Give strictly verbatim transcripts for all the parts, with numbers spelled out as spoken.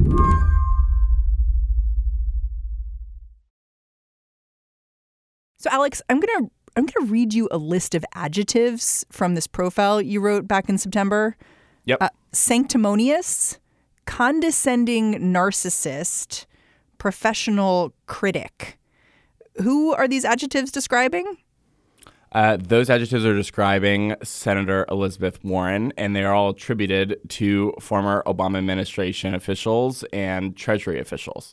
So, Alex, I'm going to I'm going to read you a list of adjectives from this profile you wrote back in September. Yep. Uh, sanctimonious, condescending narcissist, professional critic. Who are these adjectives describing? Uh, those adjectives are describing Senator Elizabeth Warren, and they are all attributed to former Obama administration officials and Treasury officials.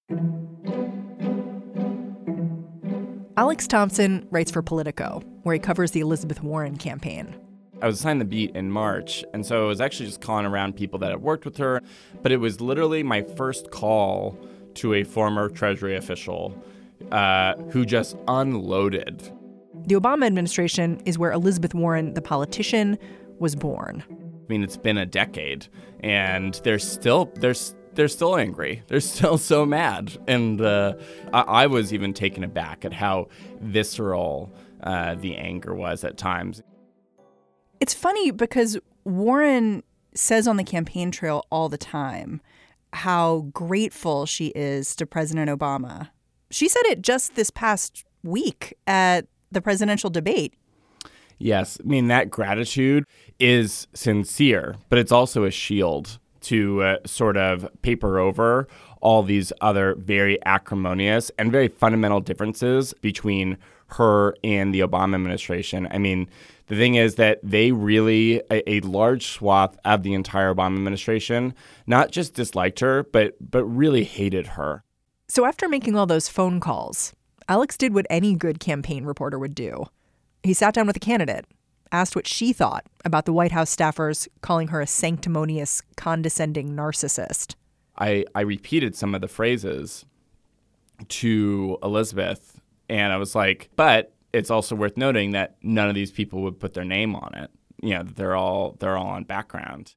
Alex Thompson writes for Politico, where he covers the Elizabeth Warren campaign. I was assigned the beat in March, and so I was actually just calling around people that had worked with her, but it was literally my first call to a former Treasury official uh, who just unloaded. The Obama administration is where Elizabeth Warren, the politician, was born. I mean, it's been a decade, and they're still they're they're still angry. They're still so mad, and uh, I, I was even taken aback at how visceral uh, the anger was at times. It's funny because Warren says on the campaign trail all the time how grateful she is to President Obama. She said it just this past week at the presidential debate. Yes. I mean, that gratitude is sincere, but it's also a shield to uh, sort of paper over all these other very acrimonious and very fundamental differences between her and the Obama administration. I mean, the thing is that they really, a, a large swath of the entire Obama administration, not just disliked her, but but really hated her. So after making all those phone calls, Alex did what any good campaign reporter would do. He sat down with a candidate, asked what she thought about the White House staffers calling her a sanctimonious, condescending narcissist. I, I repeated some of the phrases to Elizabeth, and I was like, but it's also worth noting that none of these people would put their name on it. You know, they're all they're all on background.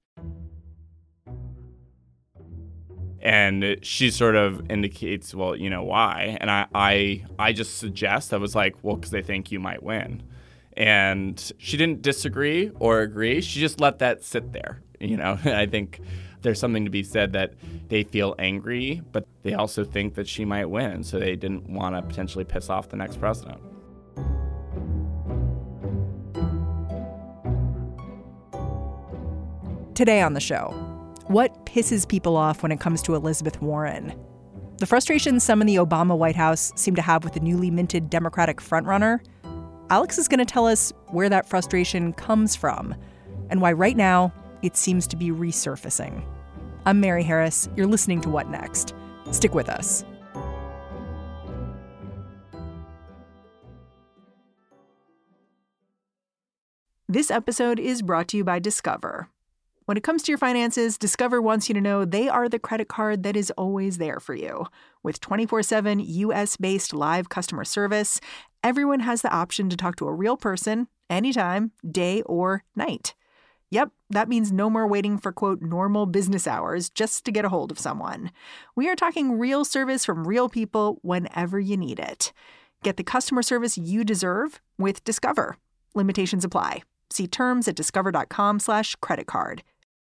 And she sort of indicates, well, you know, why? And I, I, I just suggest, I was like, well, because they think you might win. And she didn't disagree or agree. She just let that sit there. You know, I think there's something to be said that they feel angry, but they also think that she might win. So they didn't want to potentially piss off the next president. Today on the show, what pisses people off when it comes to Elizabeth Warren? The frustration some in the Obama White House seem to have with the newly minted Democratic frontrunner? Alex is going to tell us where that frustration comes from and why right now it seems to be resurfacing. I'm Mary Harris. You're listening to What Next? Stick with us. This episode is brought to you by Discover. When it comes to your finances, Discover wants you to know they are the credit card that is always there for you. With twenty-four seven U S-based live customer service, everyone has the option to talk to a real person anytime, day or night. Yep, that means no more waiting for, quote, normal business hours just to get a hold of someone. We are talking real service from real people whenever you need it. Get the customer service you deserve with Discover. Limitations apply. See terms at discover.com slash credit card.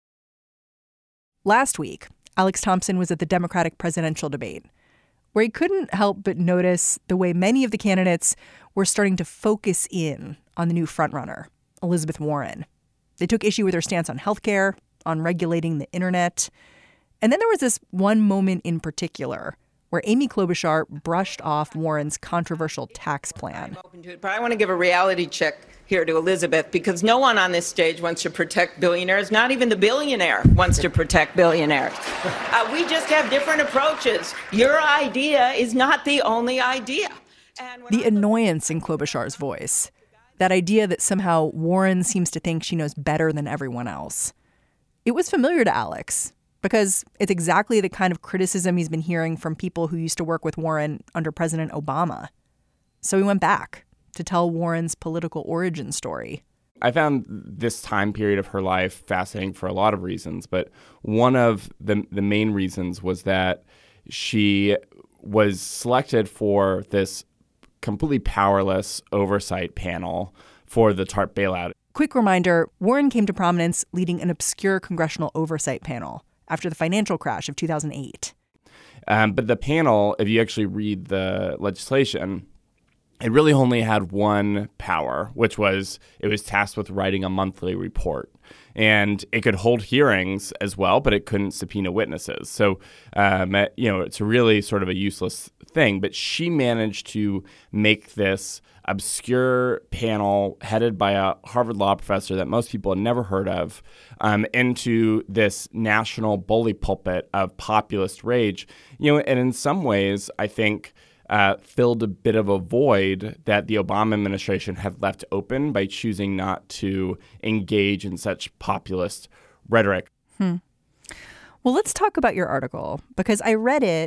Last week, Alex Thompson was at the Democratic presidential debate, where he couldn't help but notice the way many of the candidates were starting to focus in on the new frontrunner, Elizabeth Warren. They took issue with her stance on healthcare, on regulating the internet. And then there was this one moment in particular where Amy Klobuchar brushed off Warren's controversial tax plan. I'm open to it, but I want to give a reality check here to Elizabeth, because no one on this stage wants to protect billionaires. Not even the billionaire wants to protect billionaires. Uh, we just have different approaches. Your idea is not the only idea. And the annoyance in Klobuchar's voice, that idea that somehow Warren seems to think she knows better than everyone else. It was familiar to Alex because it's exactly the kind of criticism he's been hearing from people who used to work with Warren under President Obama. So he went back to tell Warren's political origin story. I found this time period of her life fascinating for a lot of reasons, but one of the the main reasons was that she was selected for this completely powerless oversight panel for the TARP bailout. Quick reminder, Warren came to prominence leading an obscure congressional oversight panel after the financial crash of two thousand eight. Um, but the panel, if you actually read the legislation, it really only had one power, which was it was tasked with writing a monthly report. And it could hold hearings as well, but it couldn't subpoena witnesses. So, um, you know, it's really sort of a useless thing. But she managed to make this obscure panel headed by a Harvard law professor that most people had never heard of um, into this national bully pulpit of populist rage. You know, and in some ways, I think Uh, filled a bit of a void that the Obama administration had left open by choosing not to engage in such populist rhetoric. Hmm. Well, let's talk about your article, because I read it,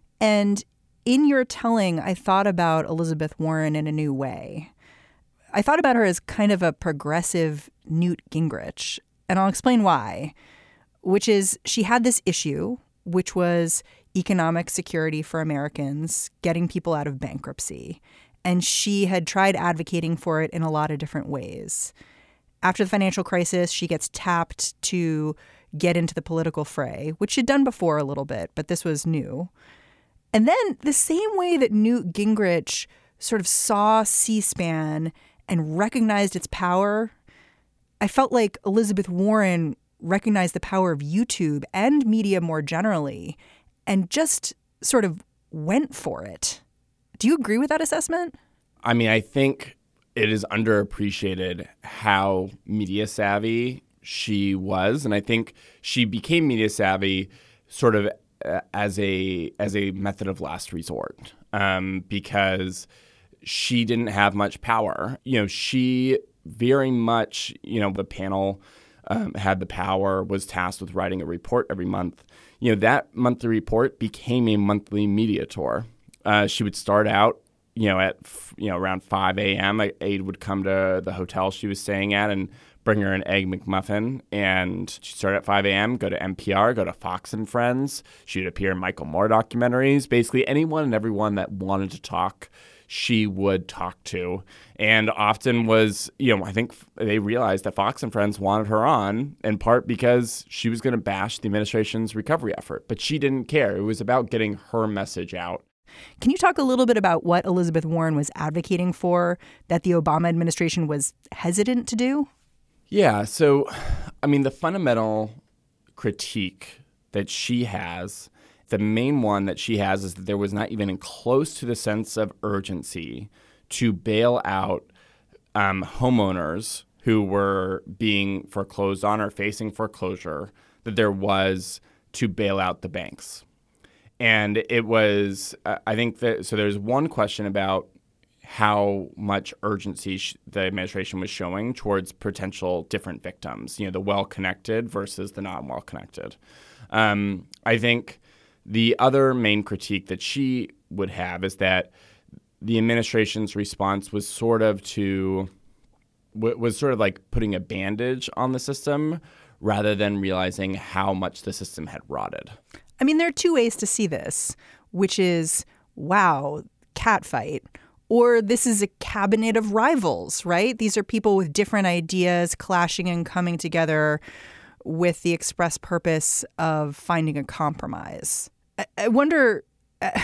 and in your telling, I thought about Elizabeth Warren in a new way. I thought about her as kind of a progressive Newt Gingrich, and I'll explain why, which is she had this issue, which was economic security for Americans, getting people out of bankruptcy. And she had tried advocating for it in a lot of different ways. After the financial crisis, she gets tapped to get into the political fray, which she'd done before a little bit, but this was new. And then the same way that Newt Gingrich sort of saw C-SPAN and recognized its power, I felt like Elizabeth Warren recognized the power of YouTube and media more generally and just sort of went for it. Do you agree with that assessment? I mean, I think it is underappreciated how media savvy she was. And I think she became media savvy sort of uh, as a as a method of last resort um, because she didn't have much power. You know, she very much, you know, the panel um, had the power, was tasked with writing a report every month. You know, that monthly report became a monthly media tour. Uh, she would start out, you know, at, you know, around five a.m. A aide would come to the hotel she was staying at and bring her an Egg McMuffin. And she'd start at five a.m., go to N P R, go to Fox and Friends. She'd appear in Michael Moore documentaries. Basically, anyone and everyone that wanted to talk, she would talk to. And often was, you know, I think they realized that Fox and Friends wanted her on in part because she was going to bash the administration's recovery effort. But she didn't care. It was about getting her message out. Can you talk a little bit about what Elizabeth Warren was advocating for that the Obama administration was hesitant to do? Yeah. So, I mean, the fundamental critique that she has, the main one that she has is that there was not even close to the sense of urgency to bail out um, homeowners who were being foreclosed on or facing foreclosure, that there was to bail out the banks. And it was, uh, I think that, so there's one question about how much urgency sh- the administration was showing towards potential different victims, you know, the well-connected versus the not well-connected. Um, I think the other main critique that she would have is that the administration's response was sort of to w- was sort of like putting a bandage on the system rather than realizing how much the system had rotted. I mean, there are two ways to see this, which is, wow, catfight, or this is a cabinet of rivals, right? These are people with different ideas clashing and coming together with the express purpose of finding a compromise. I, I wonder, uh,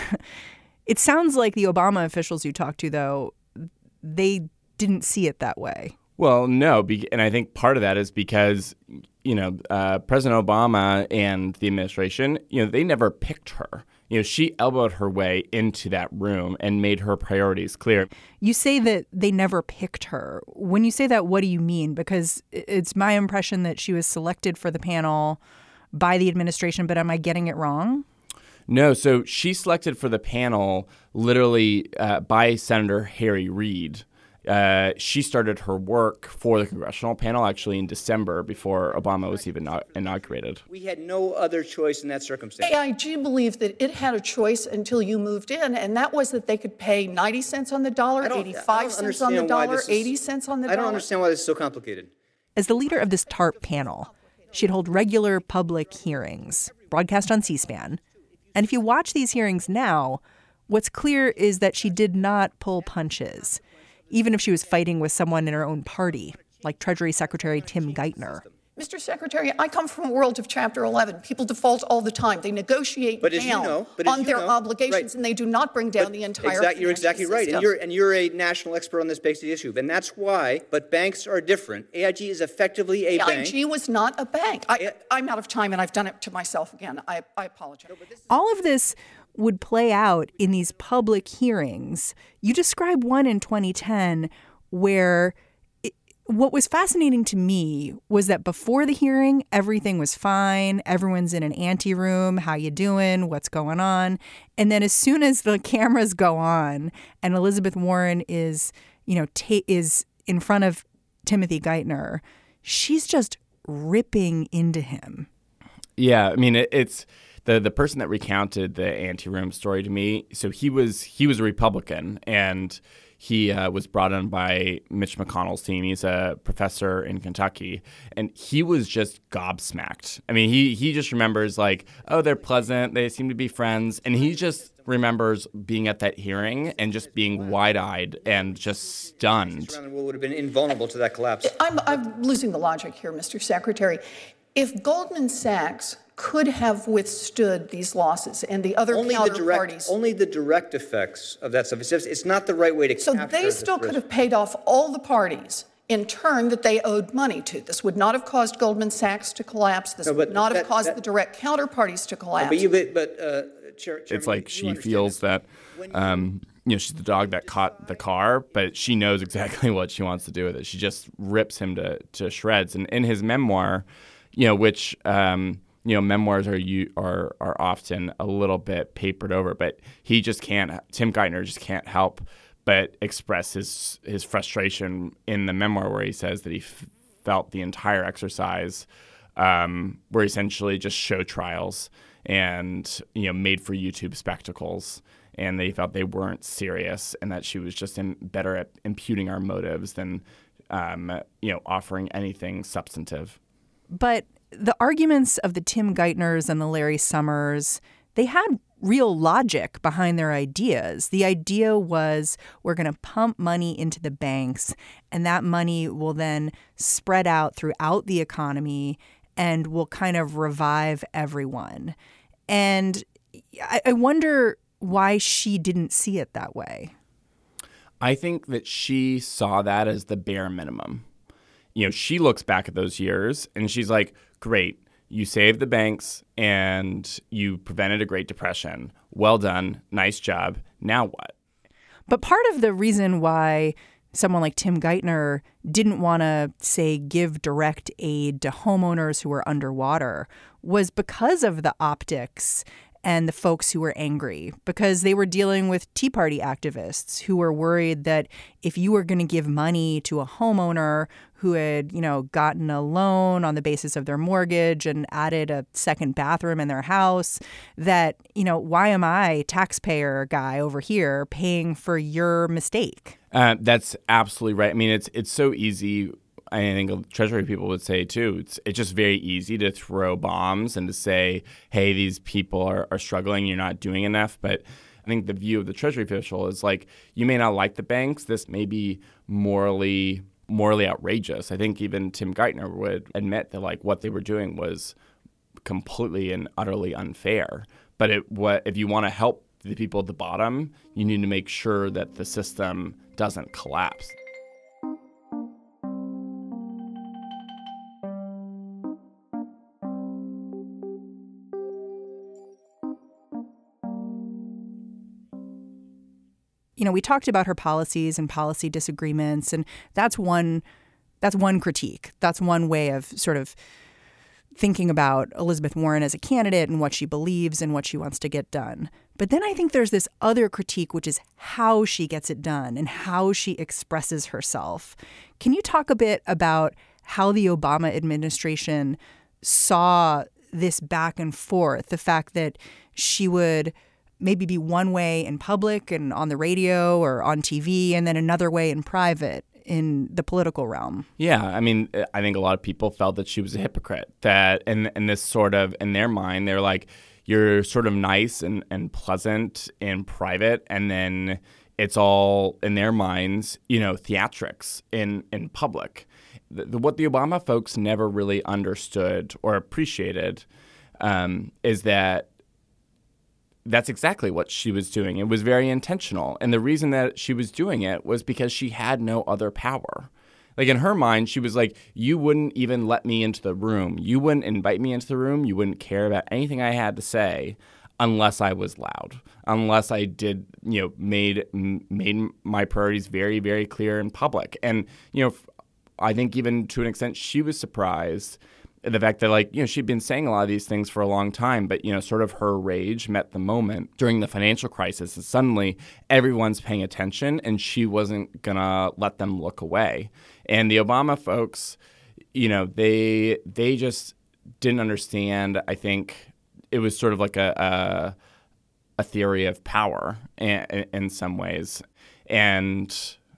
it sounds like the Obama officials you talked to, though, they didn't see it that way. Well, no, be- and I think part of that is because, you know, uh, President Obama and the administration, you know, they never picked her. You know, she elbowed her way into that room and made her priorities clear. You say that they never picked her. When you say that, what do you mean? Because it's my impression that she was selected for the panel by the administration, but am I getting it wrong? No, so she selected for the panel literally uh, by Senator Harry Reid. Uh, she started her work for the congressional panel actually in December before Obama was even not inaugurated. We had no other choice in that circumstance. A I G believed that it had a choice until you moved in, and that was that they could pay ninety cents on the dollar, eighty-five cents on the dollar, eighty cents on the dollar. I don't understand why this is so complicated. As the leader of this TARP panel, she'd hold regular public hearings, broadcast on C-SPAN. And if you watch these hearings now, what's clear is that she did not pull punches, even if she was fighting with someone in her own party, like Treasury Secretary Tim Geithner. Mister Secretary, I come from a world of Chapter eleven. People default all the time. They negotiate But as you down know- but as on you their know, obligations, right. and they do not bring down But the entire exact- You're exactly financial right, and system. you're, and you're a national expert on this basic issue, and that's why, but banks are different. A I G is effectively a A I bank. G was not a bank. I, I'm out of time, and I've done it to myself again. I, I apologize. All of this would play out in these public hearings. You describe one in twenty ten where it, what was fascinating to me was that before the hearing, everything was fine. Everyone's in an ante room. How you doing? What's going on? And then as soon as the cameras go on and Elizabeth Warren is, you know, ta- is in front of Timothy Geithner, she's just ripping into him. Yeah, I mean, it, it's the the person that recounted the anteroom story to me. So he was he was a Republican, and he uh, was brought in by Mitch McConnell's team. He's a professor in Kentucky, and he was just gobsmacked. I mean, he he just remembers like, oh, they're pleasant, they seem to be friends, and he just remembers being at that hearing and just being wide-eyed and just stunned. Will would have been invulnerable to that collapse. I'm, I'm losing the logic here, Mister Secretary. If Goldman Sachs could have withstood these losses and the other Only the direct, counterparties, only the direct effects of that stuff. It's, just- it's not the right way to so capture they this still could risk. have paid off all the parties in turn that they owed money to. This would not have caused Goldman Sachs to collapse. This No, but would not have that- caused that- the direct counterparties to collapse. But you, but, but uh, Chair, Chairman, It's like you she understand feels this. that, um, you know, she's the dog that caught the car, but she knows exactly what she wants to do with it. She just rips him to, to shreds. And in his memoir, you know, which, um, you know, memoirs are you are are often a little bit papered over, but he just can't. Tim Geithner just can't help but express his his frustration in the memoir, where he says that he f- felt the entire exercise um, were essentially just show trials and, you know, made for YouTube spectacles, and they felt they weren't serious, and that she was just in, better at imputing our motives than, um, you know, offering anything substantive. But the arguments of the Tim Geithners and the Larry Summers, they had real logic behind their ideas. The idea was we're going to pump money into the banks, and that money will then spread out throughout the economy and will kind of revive everyone. And I, I wonder why she didn't see it that way. I think that she saw that as the bare minimum. You know, she looks back at those years and she's like, great, you saved the banks and you prevented a Great Depression. Well done. Nice job. Now what? But part of the reason why someone like Tim Geithner didn't want to, say, give direct aid to homeowners who were underwater was because of the optics and the folks who were angry, because they were dealing with Tea Party activists who were worried that if you were going to give money to a homeowner who had, you know, gotten a loan on the basis of their mortgage and added a second bathroom in their house, that, you know, why am I, taxpayer guy over here, paying for your mistake? Uh, that's absolutely right. I mean, it's it's so easy. I think Treasury people would say, too, it's it's just very easy to throw bombs and to say, hey, these people are, are struggling, you're not doing enough. But I think the view of the Treasury official is like, you may not like the banks. This may be morally morally outrageous. I think even Tim Geithner would admit that, like, what they were doing was completely and utterly unfair. But it, what if you want to help the people at the bottom, you need to make sure that the system doesn't collapse. You know, we talked about her policies and policy disagreements, and that's one that's one critique. That's one way of sort of thinking about Elizabeth Warren as a candidate and what she believes and what she wants to get done. But then I think there's this other critique, which is how she gets it done and how she expresses herself. Can you talk a bit about how the Obama administration saw this back and forth, the fact that she would maybe be one way in public and on the radio or on T V, and then another way in private in the political realm? Yeah, I mean, I think a lot of people felt that she was a hypocrite. That and and this sort of, in their mind, they're like, you're sort of nice and, and pleasant in private, and then it's all, in their minds, you know, theatrics in, in public. the, the, what the Obama folks never really understood or appreciated um, is that that's exactly what she was doing. It was very intentional. And the reason that she was doing it was because she had no other power. Like, in her mind, she was like, you wouldn't even let me into the room. You wouldn't invite me into the room. You wouldn't care about anything I had to say unless I was loud, unless I did, you know, made made my priorities very, very clear in public. And, you know, I think even to an extent she was surprised at the fact that, like, you know, she'd been saying a lot of these things for a long time, but, you know, sort of her rage met the moment during the financial crisis, and suddenly everyone's paying attention and she wasn't going to let them look away. And the Obama folks, you know, they they just didn't understand. I think it was sort of like a a, a theory of power in, in some ways. And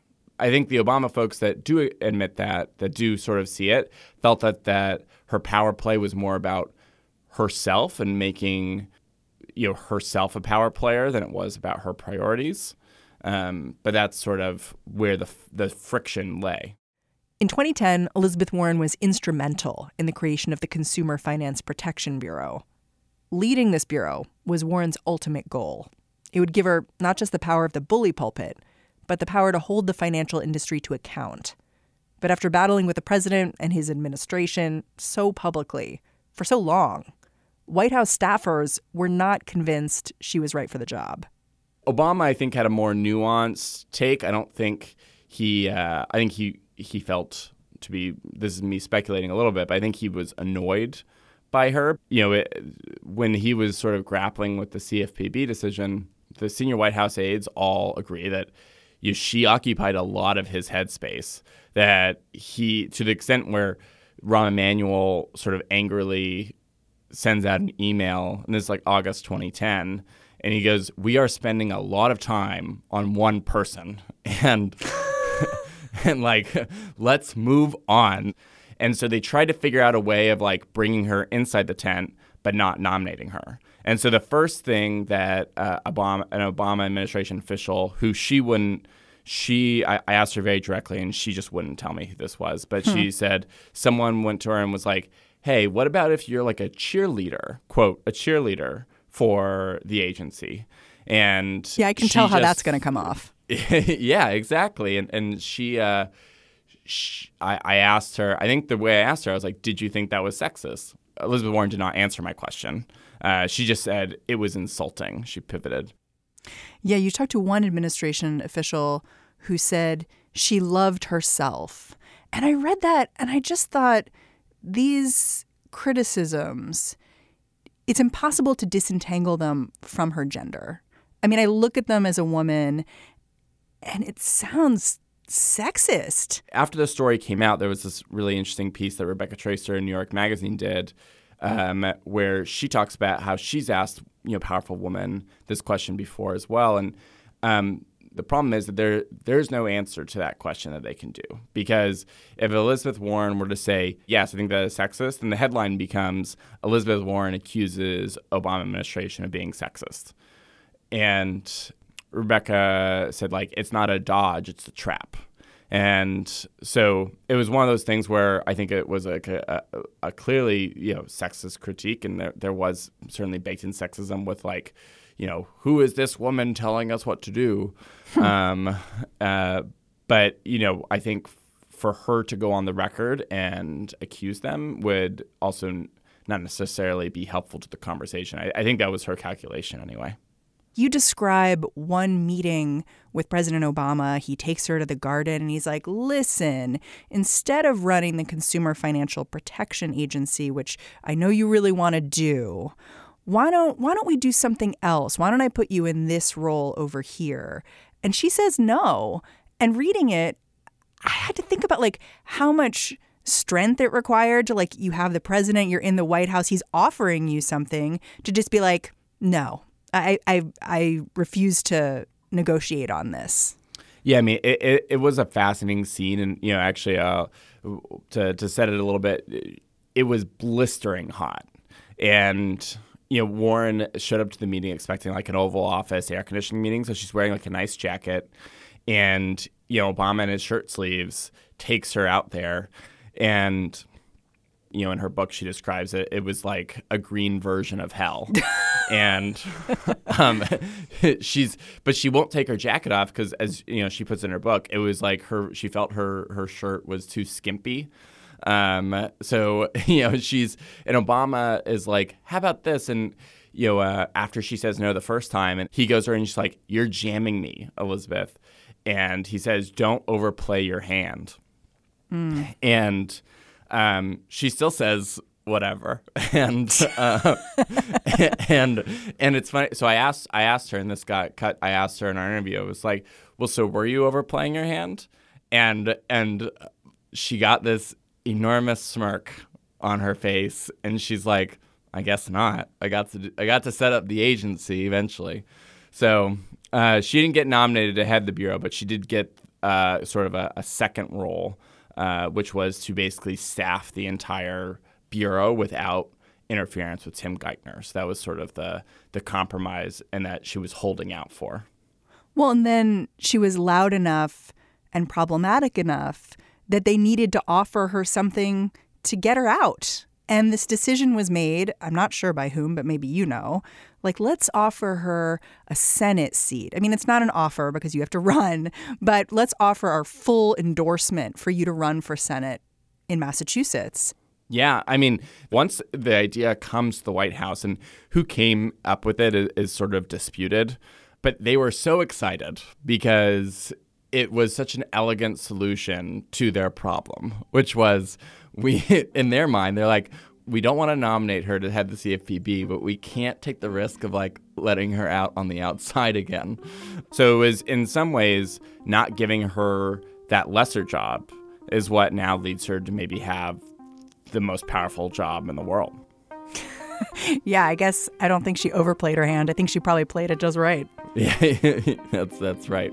I think the Obama folks that do admit that, that do sort of see it, felt that, that her power play was more about herself and making, you know, herself a power player than it was about her priorities. Um, but that's sort of where the the friction lay. In twenty ten, Elizabeth Warren was instrumental in the creation of the Consumer Finance Protection Bureau. Leading this bureau was Warren's ultimate goal. It would give her not just the power of the bully pulpit, but the power to hold the financial industry to account. But after battling with the president and his administration so publicly for so long, White House staffers were not convinced she was right for the job. Obama, I think, had a more nuanced take. I don't think he uh, – I think he, he felt to be – this is me speculating a little bit, but I think he was annoyed by her. You know, it, when he was sort of grappling with the C F P B decision, the senior White House aides all agree that you know, she occupied a lot of his headspace, that he, to the extent where Rahm Emanuel sort of angrily sends out an email, and this is like August twenty ten, and he goes, we are spending a lot of time on one person, and and like, let's move on. And so they tried to figure out a way of like bringing her inside the tent, but not nominating her. And so the first thing that uh, Obama, an Obama administration official who she wouldn't, she, I, I asked her very directly and she just wouldn't tell me who this was, but hmm. she said someone went to her and was like, hey, what about if you're like a cheerleader, quote, a cheerleader for the agency? And yeah, I can tell how just, that's going to come off. Yeah, exactly. And and she, uh, she I, I asked her, I think the way I asked her, I was like, did you think that was sexist? Elizabeth Warren did not answer my question. Uh, she just said it was insulting. She pivoted. Yeah, you talked to one administration official who said she loved herself. And I read that and I just thought these criticisms, it's impossible to disentangle them from her gender. I mean, I look at them as a woman and it sounds sexist. After the story came out, there was this really interesting piece that Rebecca Traister in New York Magazine did um, where she talks about how she's asked, you know, powerful women this question before as well. And um, the problem is that there there's no answer to that question that they can do. Because if Elizabeth Warren were to say, yes, I think that is sexist, then the headline becomes Elizabeth Warren accuses Obama administration of being sexist. And Rebecca said, like, it's not a dodge, it's a trap. And so it was one of those things where I think it was like a, a, a clearly, you know, sexist critique. And there, there was certainly baked in sexism with, like, you know, who is this woman telling us what to do? um, uh, but, you know, I think for her to go on the record and accuse them would also not necessarily be helpful to the conversation. I, I think that was her calculation anyway. You describe one meeting with President Obama. He takes her to the garden and he's like, listen, instead of running the Consumer Financial Protection Agency, which I know you really want to do, why don't why don't we do something else? Why don't I put you in this role over here? And she says no. And reading it, I had to think about like how much strength it required to, like, you have the president, you're in the White House, he's offering you something to just be like, no. I, I I refuse to negotiate on this. Yeah, I mean, it, it, it was a fascinating scene. And, you know, actually, uh, to, to set it a little bit, it was blistering hot. And, you know, Warren showed up to the meeting expecting like an Oval Office air conditioning meeting. So she's wearing like a nice jacket. And you know, Obama in his shirt sleeves takes her out there. And, you know, in her book, she describes it, it was like a green version of hell. and um, she's, but she won't take her jacket off because, as you know, she puts in her book, it was like her, she felt her, her shirt was too skimpy. Um, so, you know, she's, and Obama is like, how about this? And, you know, uh, after she says no the first time, and he goes to her and she's like, you're jamming me, Elizabeth. And he says, don't overplay your hand. Mm. And um, she still says whatever. And uh, and and it's funny. So I asked I asked her, and this got cut. I asked her in our interview. It was like, well, so were you overplaying your hand? And and she got this enormous smirk on her face, and she's like, I guess not. I got to I got to set up the agency eventually. So uh, she didn't get nominated to head the bureau, but she did get uh, sort of a, a second role. Uh, which was to basically staff the entire bureau without interference with Tim Geithner. So that was sort of the the compromise and that she was holding out for. Well, and then she was loud enough and problematic enough that they needed to offer her something to get her out. And this decision was made, I'm not sure by whom, but maybe you know, like, let's offer her a Senate seat. I mean, it's not an offer because you have to run, but let's offer our full endorsement for you to run for Senate in Massachusetts. Yeah, I mean, once the idea comes to the White House, and who came up with it is, is sort of disputed, but they were so excited because it was such an elegant solution to their problem, which was, we, in their mind, they're like, we don't want to nominate her to head the C F P B, but we can't take the risk of like letting her out on the outside again. So it was in some ways not giving her that lesser job is what now leads her to maybe have the most powerful job in the world. Yeah, I guess I don't think she overplayed her hand. I think she probably played it just right. Yeah, that's that's right.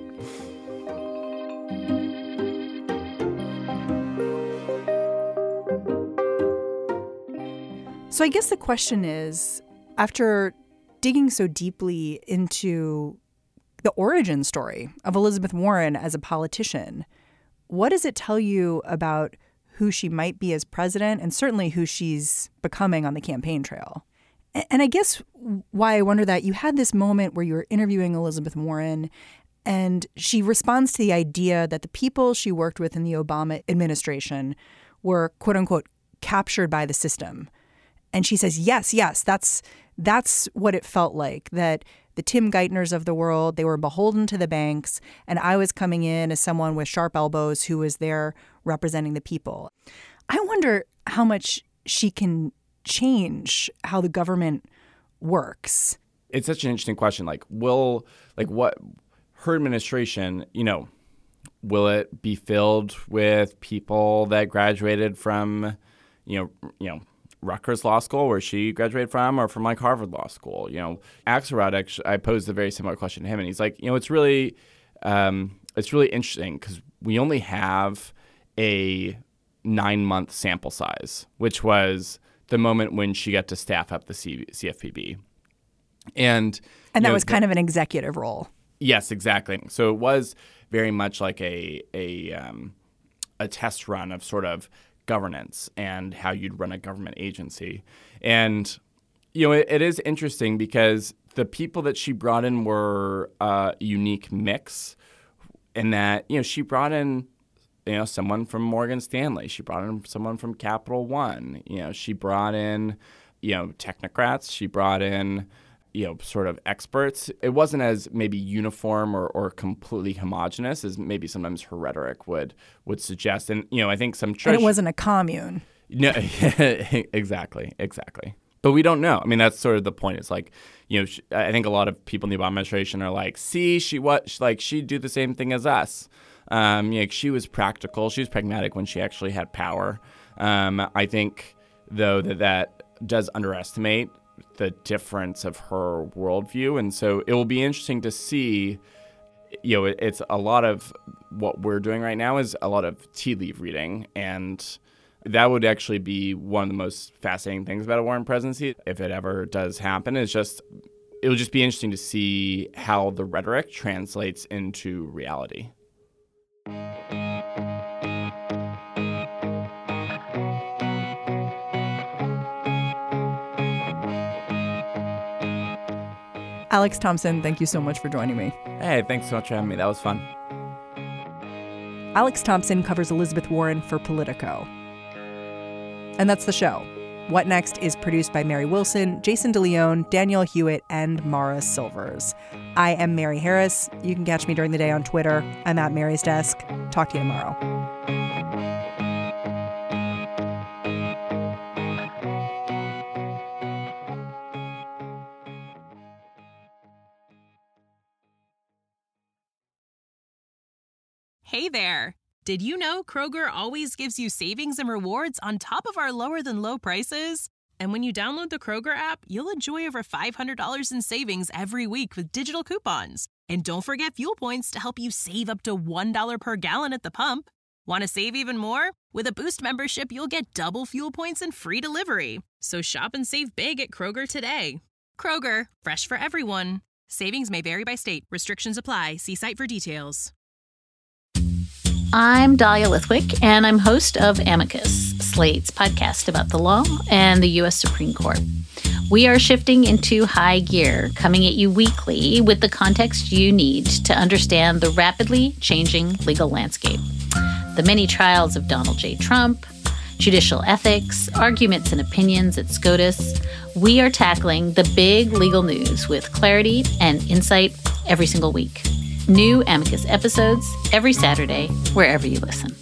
So I guess the question is, after digging so deeply into the origin story of Elizabeth Warren as a politician, what does it tell you about who she might be as president and certainly who she's becoming on the campaign trail? And I guess why I wonder that, you had this moment where you were interviewing Elizabeth Warren and she responds to the idea that the people she worked with in the Obama administration were, quote unquote, captured by the system. And she says, yes, yes, that's that's what it felt like, that the Tim Geithners of the world, they were beholden to the banks. And I was coming in as someone with sharp elbows who was there representing the people. I wonder how much she can change how the government works. It's such an interesting question. Like, will, like what, her administration, you know, will it be filled with people that graduated from, you know, you know, Rutgers Law School, where she graduated from, or from like Harvard Law School? You know, Axelrod, actually, I posed a very similar question to him, and he's like, you know, it's really, um, it's really interesting because we only have a nine-month sample size, which was the moment when she got to staff up the C- CFPB, and and that know, was kind of an executive role. Yes, exactly. So it was very much like a a um, a test run of sort of governance and how you'd run a government agency. And, you know, it, it is interesting because the people that she brought in were a unique mix in that, you know, she brought in, you know, someone from Morgan Stanley. She brought in someone from Capital One. You know, she brought in, you know, technocrats. She brought in, you know, sort of experts. It wasn't as maybe uniform or, or completely homogenous as maybe sometimes her rhetoric would would suggest. And, you know, I think some... Trish, and it wasn't a commune. No, exactly, exactly. But we don't know. I mean, that's sort of the point. It's like, you know, she, I think a lot of people in the Obama administration are like, see, she what, like, she'd do the same thing as us. Um, you know, she was practical. She was pragmatic when she actually had power. Um, I think, though, that that does underestimate the difference of her worldview. And so it will be interesting to see, you know, it, it's a lot of what we're doing right now is a lot of tea leaf reading. And that would actually be one of the most fascinating things about a Warren presidency, if it ever does happen, is just, it will just be interesting to see how the rhetoric translates into reality. Alex Thompson, thank you so much for joining me. Hey, thanks so much for having me. That was fun. Alex Thompson covers Elizabeth Warren for Politico. And that's the show. What Next is produced by Mary Wilson, Jason DeLeon, Danielle Hewitt, and Mara Silvers. I am Mary Harris. You can catch me during the day on Twitter. I'm at Mary's Desk. Talk to you tomorrow. Hey there. Did you know Kroger always gives you savings and rewards on top of our lower than low prices? And when you download the Kroger app, you'll enjoy over five hundred dollars in savings every week with digital coupons. And don't forget fuel points to help you save up to one dollar per gallon at the pump. Want to save even more? With a Boost membership, you'll get double fuel points and free delivery. So shop and save big at Kroger today. Kroger, fresh for everyone. Savings may vary by state. Restrictions apply. See site for details. I'm Dahlia Lithwick, and I'm host of Amicus, Slate's podcast about the law and the U S Supreme Court. We are shifting into high gear, coming at you weekly with the context you need to understand the rapidly changing legal landscape. The many trials of Donald J. Trump, judicial ethics, arguments and opinions at SCOTUS. We are tackling the big legal news with clarity and insight every single week. New Amicus episodes every Saturday, wherever you listen.